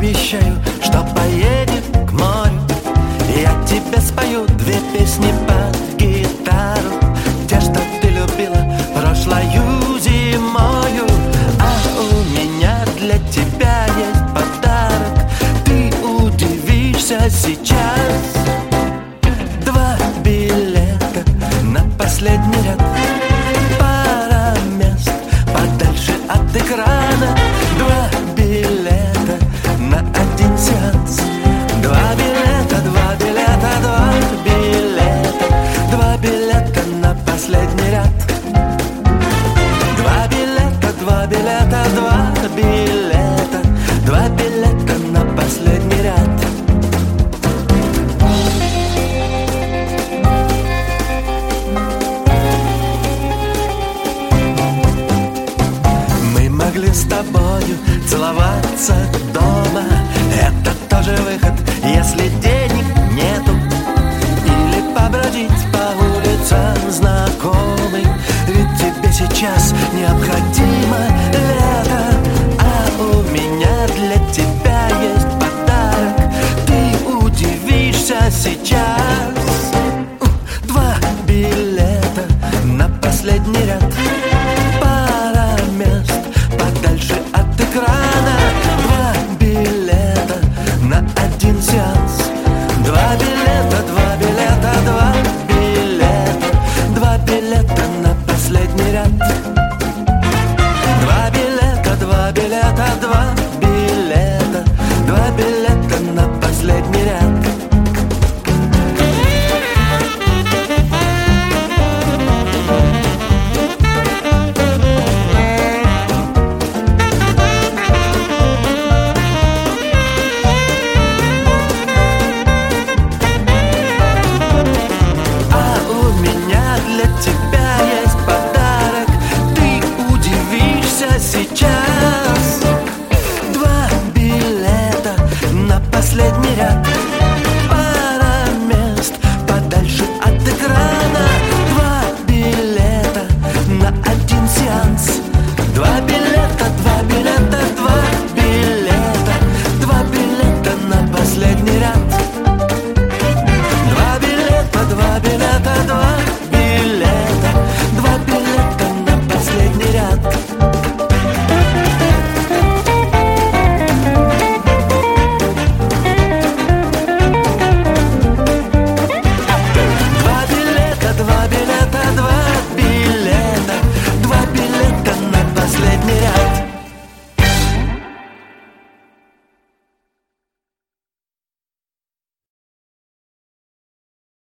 обещаю, что поедем к морю. Я тебе спою две песни под гитару, те, что ты любила прошлою зимою. А у меня для тебя есть подарок, ты удивишься сейчас. 2 билета на последний ряд, пара мест подальше от экрана. 2 билета на 1 сеанс. 2 билета, 2 билета, 2 билета, 2 билета на последний ряд. 2 билета, 2 билета, 2 билета, 2 билета на последний ряд. Мы могли с тобою целоваться дома, это тоже выход, если день